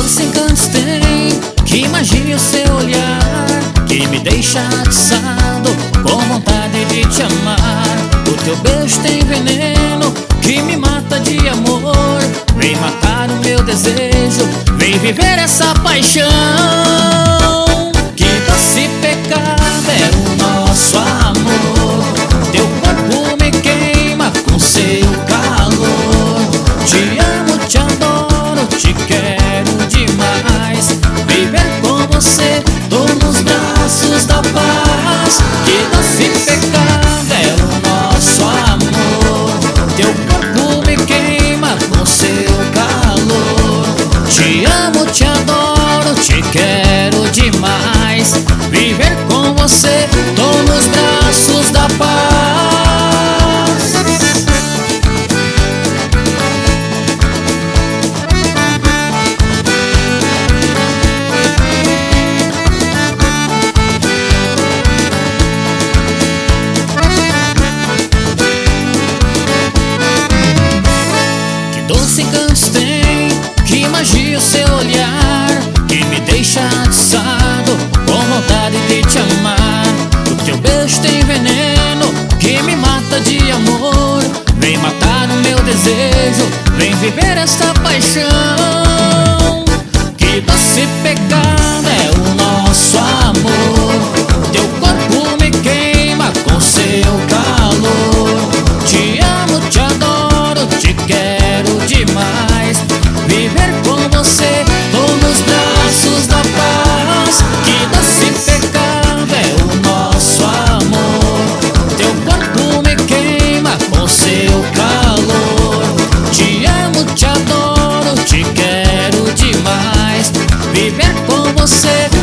doce encantos tem, que magia o seu olhar, que me deixa atiçado, com vontade de te amar. O teu beijo tem veneno, que me mata de amor. Vem matar o meu desejo, vem viver essa paixão. Que doce pecado é o nosso amor, teu corpo me queima com seu calor. Te amo, te adoro, te quero demais. Viver com você, tô nos braços da paz. Que doce pecado é o nosso amor, teu corpo me queima com seu calor. Te amo, te adoro, te quero demais. Viver com você, tô nos braços da paz. Que doce encantos tem, que magia o seu olhar, que me deixa atiçado, com vontade de te amar. O teu beijo tem veneno, que me mata de amor. Vem matar o meu desejo, vem viver esta paixão. Que doce pecado é o nosso amor, teu corpo me queima com seu calor. Te amo, te adoro, te quero demais. Viver com você, tô nos braços da paz. Que doce pecado é o nosso amor, teu corpo me queima com seu calor. Te amo, te adoro, te quero demais. Viver com você,